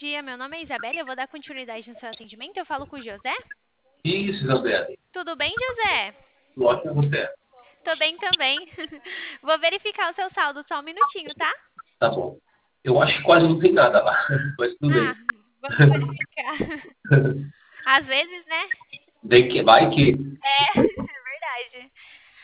dia. Meu nome é Isabela. Eu vou dar continuidade no seu atendimento. Eu falo com o José. Isso, Isabela. Tudo bem, José? Tudo ótimo você. Tô bem também. Vou verificar o seu saldo só um minutinho, tá? Tá bom. Eu acho que quase não tem nada lá, mas tudo Ah, bem. vamos verificar. Às vezes, né? Vai que. É, é verdade.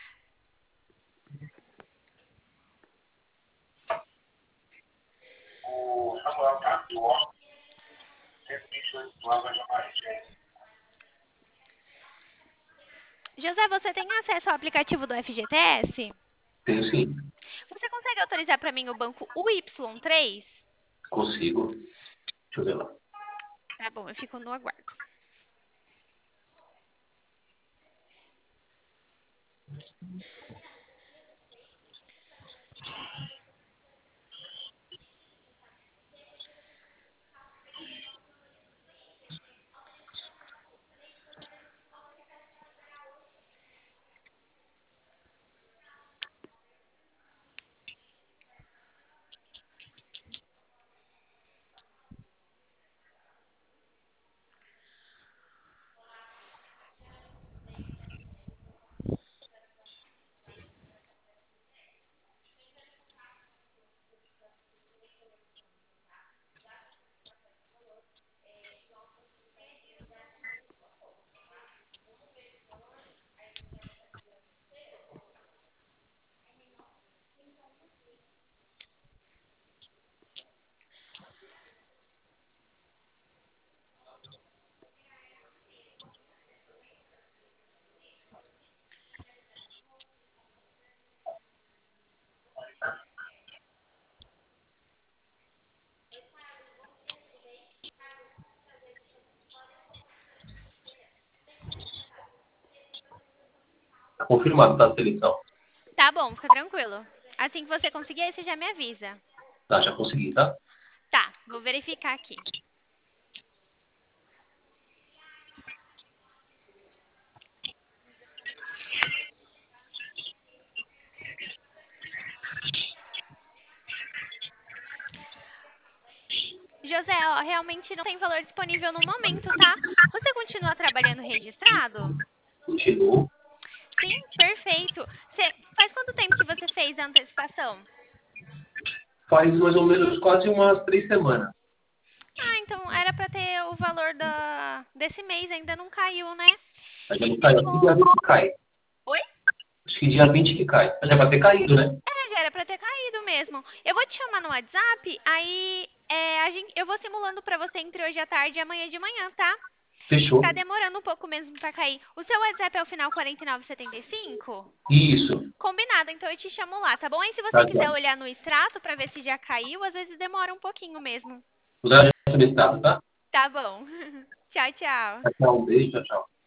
José, você tem acesso ao aplicativo do FGTS? Tenho sim. Você consegue autorizar para mim o banco UY3? Consigo. Deixa eu ver lá. Tá bom, eu fico no aguardo. Tá confirmado, tá a seleção. Tá bom, fica tranquilo. Assim que você conseguir, aí você já me avisa. Tá, já consegui, tá? Tá, vou verificar aqui. José, ó, realmente não tem valor disponível no momento, tá? Você continua trabalhando registrado? Continuo. Sim, perfeito. Faz quanto tempo que você fez a antecipação? Faz mais ou menos quase umas 3 semanas. Ah, então era para ter o valor desse mês, ainda não caiu, né? Mas já não Eu caiu. Acho que dia vou. 20 que cai. Oi? Acho que dia 20 que cai. Mas já vai ter caído, né? É, já era para ter caído mesmo. Eu vou te chamar no WhatsApp, aí eu vou simulando para você entre hoje à tarde e amanhã de manhã, tá? Que tá Fechou. demorando um pouco mesmo para cair. O seu WhatsApp é o final 4975? Isso. Combinado, então eu te chamo lá, tá bom? Aí se você Tá, quiser já. olhar no extrato para ver se já caiu, às vezes demora um pouquinho mesmo. Vou dar já no estado, tá? Tá bom. Tchau, tchau. Tchau, um beijo, tchau, tchau.